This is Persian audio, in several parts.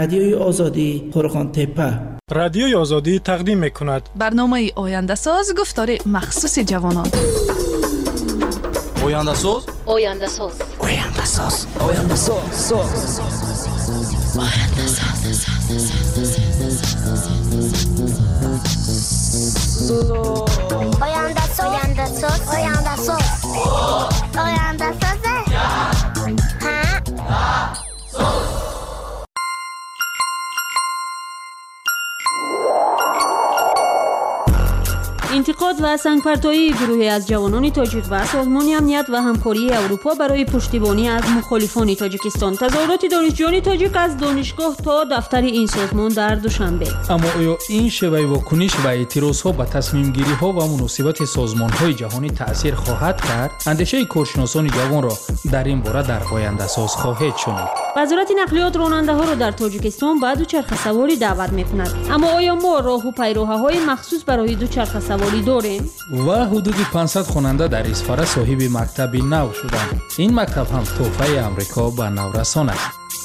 رادیوی آزادی قرغان تپه. رادیوی آزادی تقدیم می‌کند برنامه آینده ساز گفتار مخصوص جوانان. آینده ساز آینده ساز آینده ساز آینده ساز آینده ساز آینده ساز آینده ساز آینده ساز انتقاد و سنگپرتایی گروهی از جوانان تاجیک و سازمان امنیت و همکاری اروپا برای پشتیبانی از مخالفان تاجیکستان. تظاهرات دانشجویان تاجیک از دانشگاه تا دفتر این سازمان در دوشنبه. اما آیا این شیوه واکنش و اعتراضها به تصمیم گیری ها و مناسبات سازمان های جهانی تأثیر خواهد کرد؟ اندیشه کارشناسان جوان را در این باره در آینده ساز خواهید شنید. وزارت نقلیات راننده ها را در تاجیکستان به دوچرخه سواری دعوت می‌کند. اما آیا ما راه و پیراهه‌های مخصوص برای دوچرخه سواری داریم؟ و حدود 500 خواننده در اصفهان صاحب مکتبی نو شدند. این مکتب هم تحفه امریکا به نورسان است.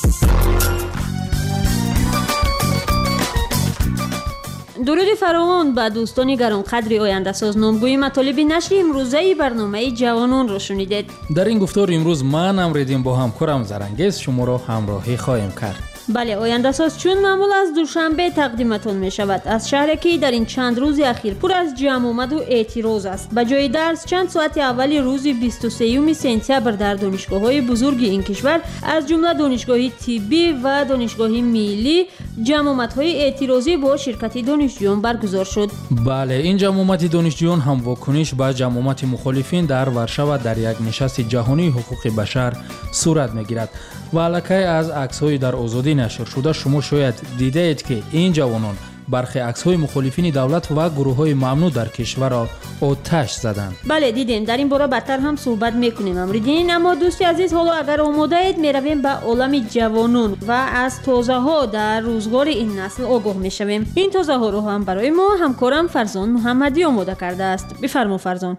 درود فراوان به دوستان گرانقدر آینده ساز. نامگوی مطالب نشر امروزه برنامه جوانان را شنیدید. در این گفتار امروز من امریدیم با همکارم زرنگیز شما را همراهی خواهیم کرد. بله، آینده ساز چون معمول از دوشنبه تقدیمتان می شود از شهری که در این چند روز اخیر پر از جمع آمد و اعتراض است. به جای درس چند ساعت اول روز 23 سپتامبر در دانشگاه‌های بزرگ این کشور از جمله دانشگاه طبی و دانشگاه ملی جمع‌آمدهای اعتراضی با شرکت دانشجویان برگزار شد. بله، این جمع‌آمد دانشجویان هم واکنش به جمع‌آمد مخالفین در ورشو در یک نشست جهانی حقوق بشر صورت می‌گیرد. و علاوه از عکس‌های در آزادی نشر شده شما شاید دیده اید که این جوانان برخی عکس‌های مخالفین دولت و گروه‌های ممنوع در کشور را آتش زدند. بله دیدیم، در این باره بدتر هم صحبت میکنیم امریدین. اما دوستی عزیز، حالا اگر آماده اید میرویم به عالم جوانان و از تازه‌ها در روزگار این نسل آگاه میشویم. این تازه‌ها رو هم برای ما همکارم فرزان محمدی آماده کرده است. بفرما فرزان.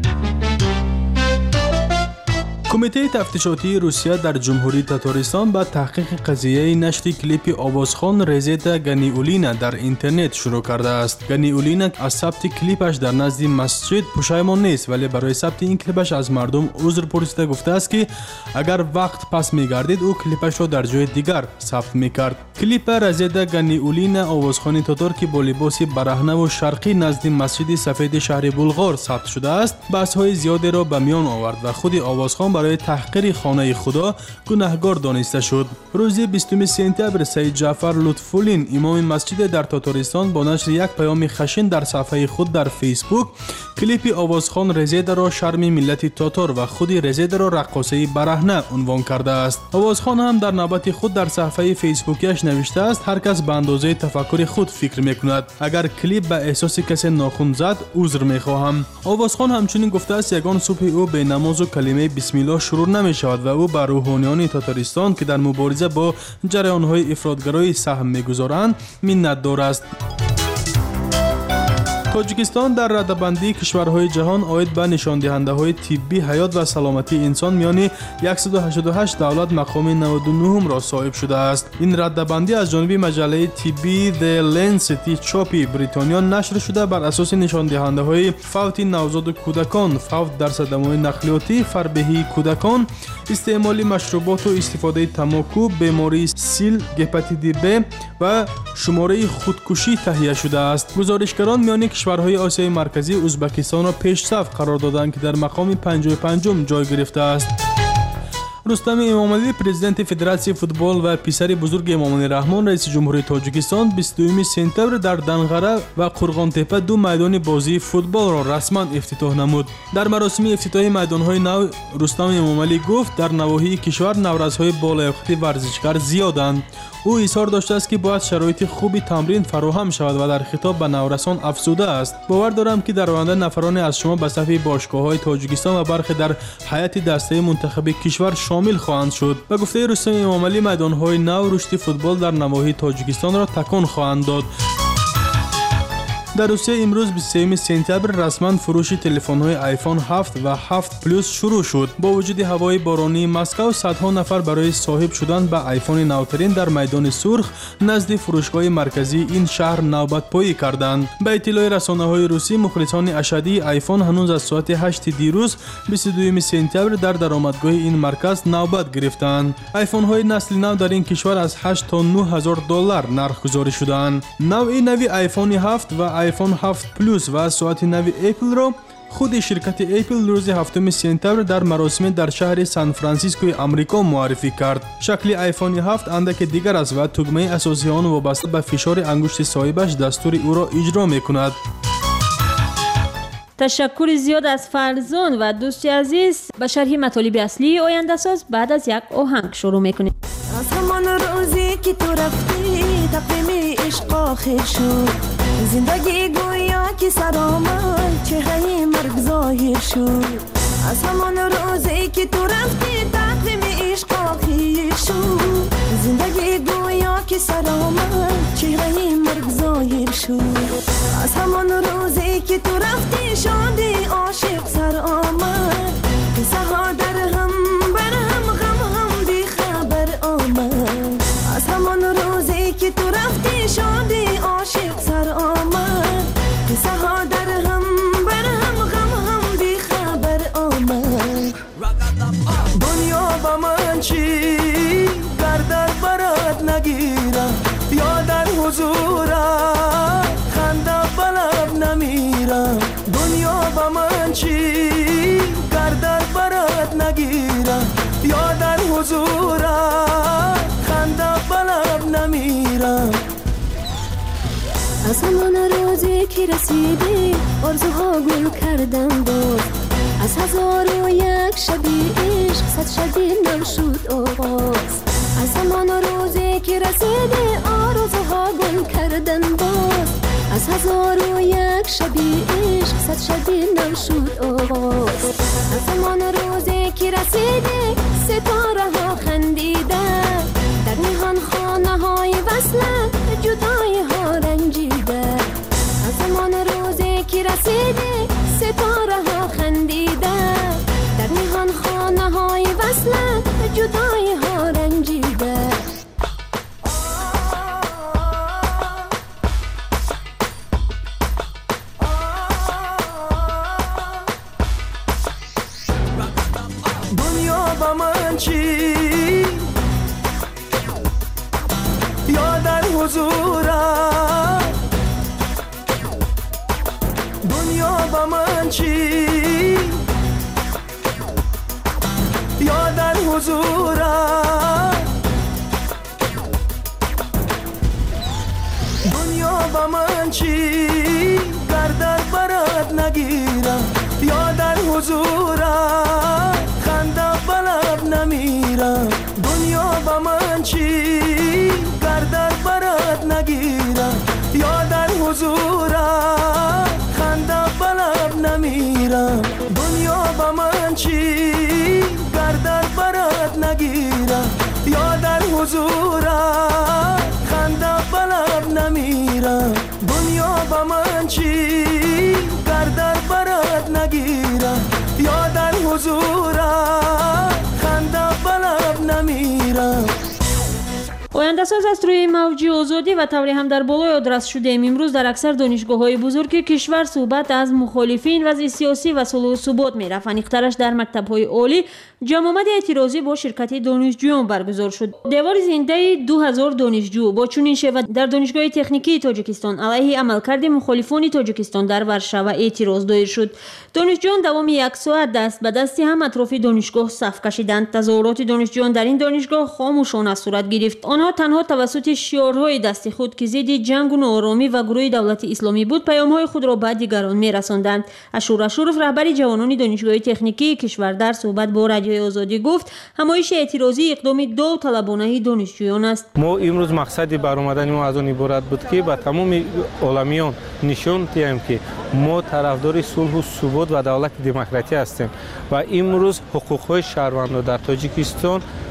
کمیته تفتیشاتی روسیه در جمهوری تاتارستان با تحقیق قضیه نشر کلیپ آوازخوان رزیتا گانیولینا در اینترنت شروع کرده است. گانیولینا از ثبت کلیپش در نزد مسجد پشیمان نیست، ولی برای ثبت این کلیپش از مردم عذر پرسیده گفته است که اگر وقت پس می‌گردید او کلیپش را در جای دیگر ثبت می‌کرد. کلیپ رزیتا گانیولینا آوازخوان تاتار که با لباس برهنه و شرقی نزد مسجد سفید شهر بلغار ثبت شده است، بحث‌های زیادی را به میان آورد و خود آوازخوان برای تحقیر خانه خدا گناهکار دانسته شد. روز 20 سپتامبر سید جعفر لطفالدین امام مسجد در تاتارستان با نشر یک پیام خشن در صفحه خود در فیسبوک کلیپ آوازخوان رزیدا را شرم ملت تاتار و خود رزیدا را رقاصه برهنه عنوان کرده است. آوازخوان هم در نوبت خود در صفحه فیسبوکیش نوشته است هر کس به اندازه تفکر خود فکر میکند. اگر کلیپ به احساس کسی ناخن زد عذر میخواهم. آوازخوان همچنین گفته است یگان صبح او به نماز و کلمه بسم الله شروع نمی شود و او بر روحانیان تاتارستان که در مبارزه با جریان‌های افراطگرایی سهم می‌گذارند منت دار است. تاجیکستان در رده‌بندی کشورهای جهان عاید به نشاندهنده‌های طبی حیات و سلامتی انسان میان 188 دولت مقام 99 را صاحب شده است. این رده‌بندی از جانب مجله طبی The Lancet چاپی بریتانیا نشر شده بر اساس نشاندهنده‌های فوت نوزاد کودکان، فوت در صدمات نقلیاتی، فربهی کودکان، استعمال مشروبات و استفاده تماکو، بیماری سیل، هپاتیت B و شماره خودکشی تهیه شده است. گزارشگران میان کشورهای آسیای مرکزی ازبکستان را پیش صف قرار دادند که در مقام 55 جای گرفته است. رستم امامعلی پرزیدنت فدراسیون فوتبال و پسر بزرگ امامعلی رحمان رئیس جمهوری تاجیکستان 22 سپتامبر در دنغره و قرغان تپه دو میدان بازی فوتبال را رسما افتتاح نمود. در مراسم افتتاحی میدان‌های نو رستم امامعلی گفت در نواحی کشور نورزهای بالیاقت ورزشکار زیادند. او اصرار داشته است که باید شرایط خوبی تمرین فراهم شود و در خطاب به نورسان افزوده است باور دارم که در آینده نفرانی از شما به صف باشگاه‌های تاجیکستان و برخی در هیئت دسته منتخب کشور شامل خواهند شد. به گفته رستم امامعلی میدان‌های نو رشد فوتبال در نواحی تاجیکستان را تکان خواهند داد. در روسیه امروز 23 سپتامبر رسما فروش تلفن‌های آیفون 7 و 7 پلاس شروع شد. با وجود هوای بارانی مسکو، صدها نفر برای صاحب شدن به آیفون نوترین در میدان سرخ نزد فروشگاه مرکزی این شهر نوبت پایی کردند. به اطلاع رسانه‌های روسی، مخلصان اشدی آیفون هنوز از ساعت 8 دیروز 22 سپتامبر در درآمدگاه این مرکز نوبت گرفتند. آیفون‌های نسل نو در این کشور از 8 تا 9000 دلار نرخ گذاری شدند. نوی آیفون 7 و آیفون 7 پلاس و ساعت نوی اپل را خود شرکت اپل روز 7 سپتامبر در مراسم در شهر سان فرانسیسکوی آمریکا معرفی کرد. شکل آیفون 7 اندک دیگر است و تگمه اساسی آن وابسته به فشار انگشت صاحبش دستور او را اجرا می‌کند. تشکر زیاد از فرزان و دوستی عزیز. به شرح مطالب اصلی آینده ساز بعد از یک آهنگ شروع میکنیم. از همان روزی که تو رفتی تقویم عشق آخر شد، زندگی گویا که سر آمد چهره مرگ ظاهر شد. از همان روزی که تو رفتی تقویم عشق آخر شد، زندگی گویا که سر آمد چهره مرگ ظاهر شد. از همان روزی که تو رفتی شادی عاشق سر آمد، قصه ها در هم بر هم غم هم بی خبر آمد. از همان روزی که تو رفتی شادی عاشق سر آمد، قصه ها در هم بر هم غم هم بی خبر آمد. دنیا با من چی گردد برات نگیرم، یا در حضورم خنده بلب نمیرم. دنیا با من چی گردد برات نگیرم، یا در حضورم خنده بلب نمیرم. از همان روزی که رسیدی آرزوها گل کردم باز، از 1001 شبی عشق 100 شبی نو شد آغاز. از همان روزی که رسیدی آرزوها گل کردن باز، از 1001 شبی عشق 100 شبی نو شد آغاز. از همان روزی که رسیدی ستاره ها خندیدن، در نهان خانه های وصلن جدای ها رنجیدن. از همان روزی که رسیدی ستاره ها خندیدن، در نهان خانه های وصلن جدای ها رنجیدن. دنیا با من چی یا در حضورم، دنیا با من چی یا در حضورم، دنیا با من چی گردد برات نگیرم، یا در حضورم خنده بلب نمیرم. دنیا با من چی گردد برات نگیرم، یا در حضورم خنده بلب نمیرم. دنیا با من چی گردد برات نگیرم، یا در حضورم خنده بلب نمیرم. دنیا با من چی گردد برات نگیرم، یا در حضورم خنده بلب نمیرم. آینده ساز است روی موج آزادی و طوری هم در بالای آدرس شدیم. امروز در اکثر دانشگاه‌های بزرگ کشور صحبت از مخالفین وضع سیاسی و صلح و ثبات می‌رفت. اخترش در مکتب‌های عالی جمع آمد اعتراضی با شرکت دانشجویان برگزار شد. دیوار زنده 2000 دانشجو با چنین شیوه در دانشگاه تکنیکی تاجیکستان علیه عملکرد مخالفان تاجیکستان در ورشوا اعتراض دایر شد. دانشجویان دوام 1 ساعت دست به دست هم اطراف دانشگاه صف کشیدند. تظاهرات دانشجویان در این دانشگاه خاموشانه صورت گرفت. آنها تنها توسط شعارهای دست خود که ضد جنگ و ناآرامی و گروه دولت اسلامی بود پیام‌های خود را به دیگران می‌رساندند. اشور اشورف رهبر جوانان دانشگاه تکنیکی کشور در صحبت با رادیوی آزادی گفت همایش اعتراضی اقدام دو طلبانه دانشجویان است. ما امروز مقصد برآمدن ما از آن عبارت بود که به تمام عالمیان نشان دهیم که ما طرفدار صلح و ثبات و دولت دموکراتی هستیم و امروز حقوق‌های شهروندان در تاجیکستان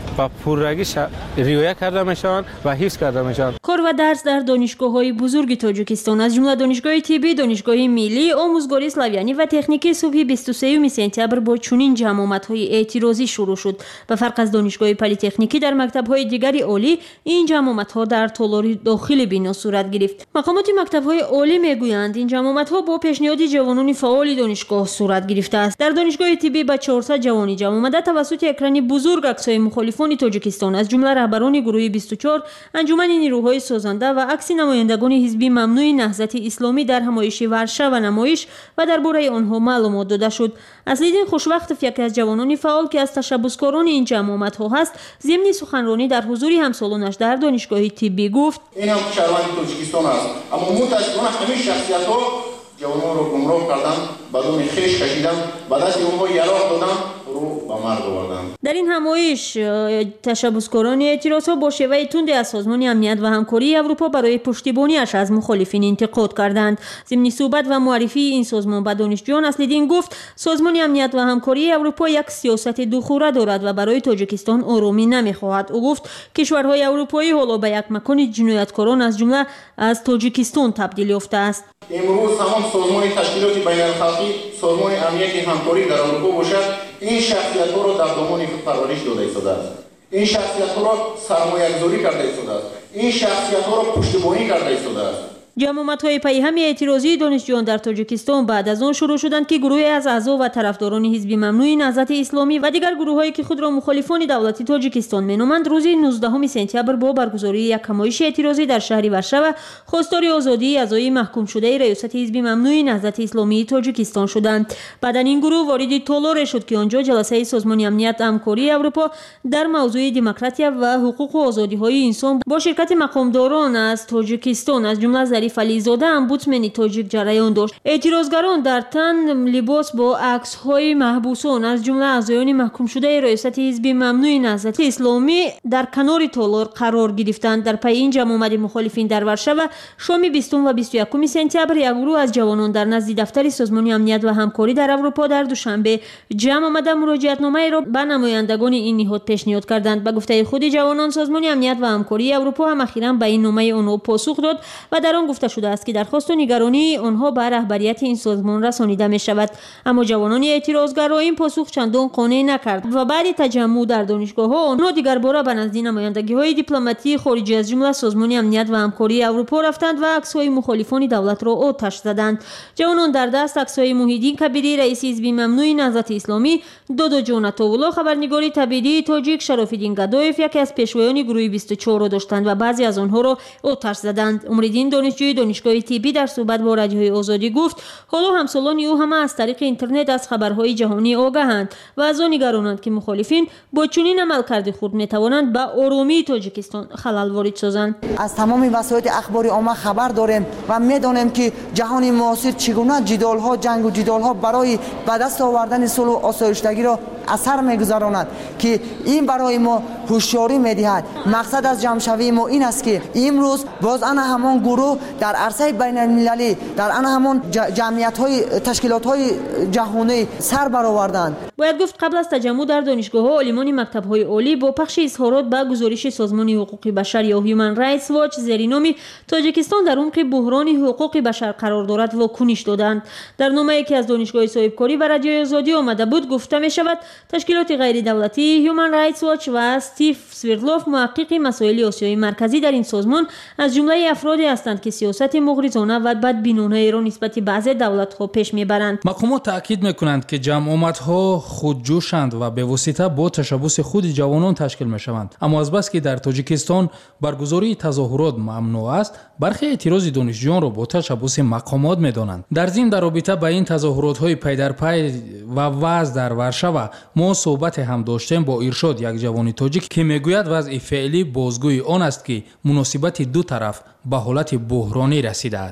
و پررگی رعایت کرده میشوند و حفظ کرده میشوند. کار و درس در دانشگاه‌های بزرگ تاجیکستان از جمله دانشگاه طبی، دانشگاه ملی، آموزگاری سلاویانی و تکنیکی صبح 23 سپتامبر با چنین جمع‌آمدهای اعتراضی شروع شد. به فرق از دانشگاه پلی‌تکنیکی در مکتب‌های دیگر عالی این جمع‌آمدها در تالار داخل بنا صورت گرفت. مقامات مکتب‌های عالی میگویند این جمع‌آمدها با پیشنهاد جوانان فعال دانشگاه صورت گرفته است. در دانشگاه طبی با 400 جوانی جمع آمده توسط اکران بزرگ عکس‌های مخالفان تاجیکستان از جمله رهبران گروه 24 انجمن نیروهای سازنده و عکس نمایندگان حزب ممنوع نهضت اسلامی در همایش ورشه و نمایش و درباره آنها معلومات داده شد. اصلیدین خوشوقت یکی از جوانان فعال که از تشبثکاران این جمع‌آمدها هست، ضمن سخنرانی در حضور همسالانش در دانشگاه طبی گفت: این هم شهروند تاجیکستان است، اما متأسفانه همین شخصیت‌ها جوانان رو گمراه کردن، بدون خویش کشیدن، به دست اونها یراق دادن، رو به مرگ آوردن. در این همایش تشبثکاران اعتراضها با شیوه تند از سازمان امنیت و همکاری اروپا برای پشتیبانی‌اش از مخالفین انتقاد کردند. ضمن صحبت و معرفی این سازمان به دانشجویان اصلیدین گفت سازمان امنیت و همکاری اروپا یک سیاست دوخوره دارد و برای تاجیکستان آرامی نمی‌خواهد. او گفت کشورهای اروپایی حالا به یک مکان جنایتکاران از جمله از تاجیکستان تبدیل یافته است. امروز تمام سازمان تشکیلات بین‌المللی، سازمان امنیت همکاری در اروپا باشد، این شخصیت‌ها را در دامان خود پرورش داده ایستاده است. این شخصیت‌ها را سرمایه‌گذاری کرده ایستاده است. این شخصیت‌ها را پشتیبانی کرده ایستاده است. جمع‌آمدهای پیهم اعتراضی دانشجویان در تاجیکستان بعد از آن شروع شدند که گروهی از اعضا و طرفداران حزب ممنوع نهضت اسلامی و دیگر گروه‌هایی که خود را مخالفان دولت تاجیکستان مینامند روز 19 سپتامبر با برگزاری یک همایش اعتراضی در شهر ورشه و خواستار آزادی اعضای محکوم شده ریاست حزب ممنوع نهضت اسلامی تاجیکستان شدند. بعد این گروه وارد تالار شد که آنجا جلسه سازمان امنیت همکاری اروپا در موضوع دموکراسی و حقوق و آزادی‌های انسان با شرکت مقامداران از تاجیکستان از جمله ظریف علیزاده امبودسمن تاجیک جریان داشت. اعتراضگران در تن لباس با عکس‌های محبوسان از جمله اعضایان محکوم شده ریاست حزب ممنوع نهضت اسلامی در کنار تالار قرار گرفتند. در پی این جمع‌آمد مخالفین در ورشه و شام 20 و 21 سپتامبر یک گروه از جوانان در نزد دفتر سازمان امنیت و همکاری در اروپا در دوشنبه جمع آمده مراجعتنامه را به نمایندگان این نهاد پیشنهاد کردند. به گفته خود جوانان سازمان امنیت و همکاری اروپا هم اخیراً به این نامه آنها پاسخ داد و در آن گفته شده است که درخواست و نگرانی آنها به رهبریت این سازمان رسانیده می شود. اما جوانان اعتراضگرا این پاسخ چندان قانع نکرد و بعد تجمع در دانشگاه‌ها آنها دیگر بار به نزد نمایندگی‌های دیپلماتی خارجی از جمله سازمان امنیت و همکاری اروپا رفتند و عکس‌های مخالفان دولت را آتش زدند. جوانان در دست عکس‌های محیدین کبیری رئیس حزب ممنوع نهضت اسلامی، دودو جان عطاالله خبرنگار تبعیدی تاجیک، شراف‌الدین گدایف یکی از پیشوایان گروه 24 را داشتند و بعضی از آنها را آتش زدند. عمرالدین دانشجوی دانشگاه طبی در صحبت با رادیوی آزادی گفت حالا همسالان او همه از طریق اینترنت از خبرهای جهانی آگاهند و از آن نگرانند که مخالفین با چنین عملکرد خود میتوانند به آرامی تاجیکستان خلل وارد سازند. از تمام وسایل اخباری عامه خبر داریم و میدانیم که جهان معاصر چگونه جدال‌ها، جنگ و جدال‌ها برای به دست آوردن صلح و آسایشتگی را اثر می‌گذراند که این برای ما هوشیاری می‌دهد. مقصد از جمع‌شوی ما این است که امروز باز آن همان گروه در عرصه بین‌المللی در آن همان جمعیت‌های تشکیلات‌های جهانی سر برآوردند. باید گفت قبل از تجمع در دانشگاه‌ها عالمان مکتب‌های عالی با پخش اظهارات به گزارش سازمان حقوق بشر یا هیومن رایتس واچ زیر نام تاجیکستان در عمق بحران حقوق بشر قرار دارد واکنش دادند. در نامه‌ای که از دانشگاه صاحبکاری و رادیوی آزادی آمده بود گفته می‌شود تشکیلات غیر دولتی هیومن رایتس واچ و استیو سویرلوف محقق مسائل آسیای مرکزی در این سازمان از جمله افرادی هستند که سیاست مغرضانه و بدبینانه را نسبت به بعضی دولت‌ها پیش می‌برند. مقامات تاکید می‌کنند که جمع‌آمدها خودجوشند و به واسطه با تشبث خود جوانان تشکیل می‌شوند. اما از بس که در تاجیکستان برگزاری تظاهرات ممنوع است، برخی اعتراض دانشجویان را با تشبث مقامات می‌دانند. در ضمن در رابطه با این تظاهرات‌های پی در پی و وضع در ورشه و ما صحبت هم داشتیم با ارشاد یک جوان تاجیک که میگوید وضع فعلی بازگوی آن است که مناسبت دو طرف به حالت بحرانی رسیده است.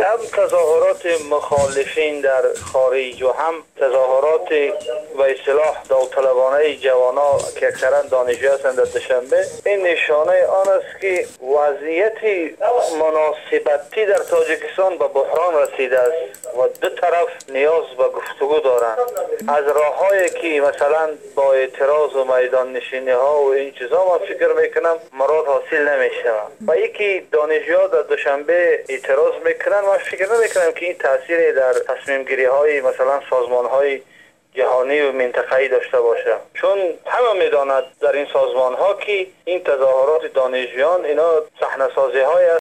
هم تظاهرات مخالفین در خارج و هم تظاهرات به اصطلاح داوطلبانه جوانا که اکثرا دانشجو هستند در دوشنبه، این نشانه آن است که وضعیت مناسبتی در تاجیکستان به بحران رسیده است و دو طرف نیاز به گفتگو دارند. از راههایی که مثلا با اعتراض و میدان نشینی ها و این چیزا من فکر میکنم مراد حاصل نمیشه و یکی دانشجوها در دوشنبه اعتراض میکنن. من فکر نمیکنم که این تاثیر در تصمیم گیری های مثلا سازمان های جهانی و منطقه‌ای داشته باشه، چون همه میداند در این سازمان ها که این تظاهرات دانشجویان اینا صحنه سازی های